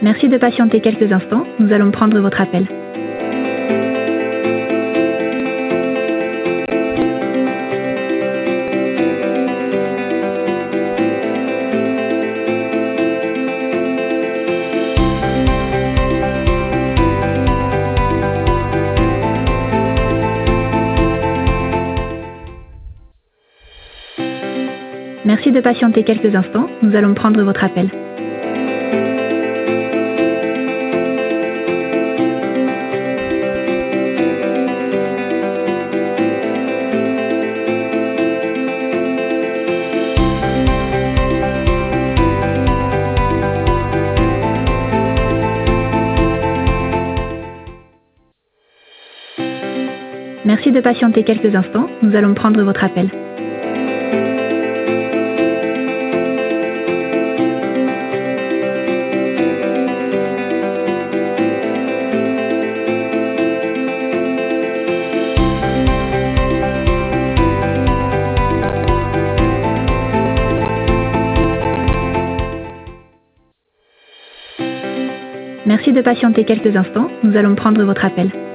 Merci de patienter quelques instants, nous allons prendre votre appel. Merci de patienter quelques instants, nous allons prendre votre appel. Merci de patienter quelques instants, nous allons prendre votre appel. Merci de patienter quelques instants, nous allons prendre votre appel.